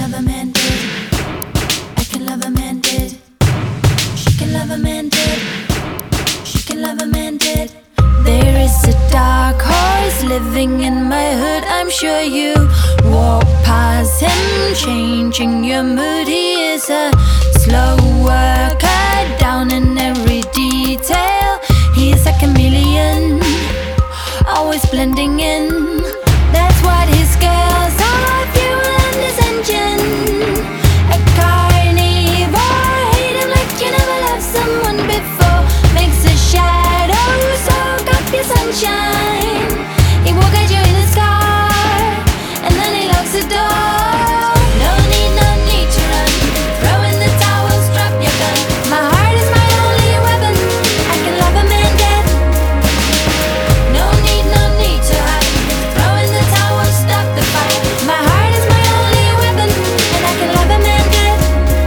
love a man dead. I can love a man dead. She can love a man dead. She can love a man dead. There is a dark horse living in my hood. I'm sure you walk past him, changing your mood. He is a slow worker, down in every detail. He's a chameleon, always blending in. That's what his girls are, fuel and his engine. A carnivore, hate him like you never loved someone before. Makes a shadow soak up your sunshine. He will guide you in his car, and then he locks the door. No need to run. Throw in the towels, drop your gun. My heart is my only weapon. I can love a man dead. No need to hide. Throw in the towels, stop the fight. My heart is my only weapon, and I can love a man dead.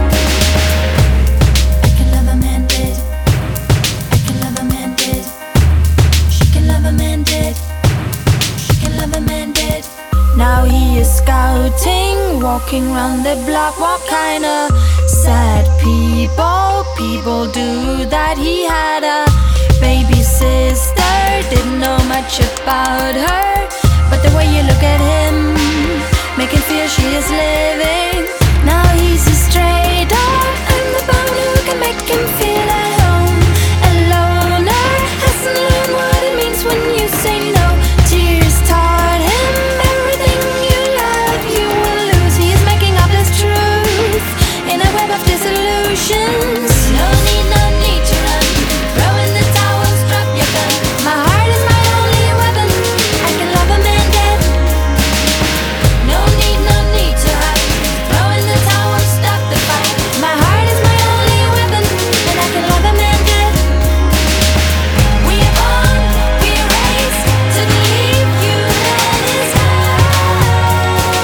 I can love a man dead. I can love a man dead. She can love a man dead. She can love a man dead. Now he is scouting, walking round the block. What kind of sad people do that? He had a baby sister, didn't know much about her, but the way you look at him make him feel she is living. Now he's a stray dog, I'm the bone who can make him feel at home. A loner hasn't learned what it means when you say no. Tears taught him everything you love you will lose. He is making up his truth in a web of disillusions. No need to run. Throw in the towels, drop your gun. My heart is my only weapon. I can love a man dead. No need to hide. Throw in the towels, stop the fight. My heart is my only weapon, and I can love a man dead. We are born, we are raised to believe you and his high.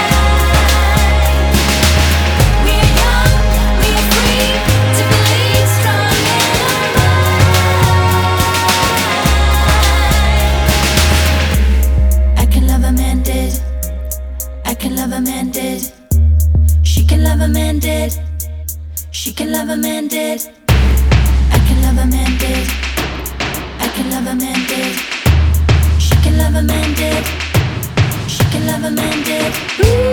We are young, we are free to believe strong in our mind. I can love a man dead. I can love a man dead. She can love a man dead. She can love a man dead. I can love a man dead. I can love a man dead. She can love a man dead. She can love a man dead. Ooh.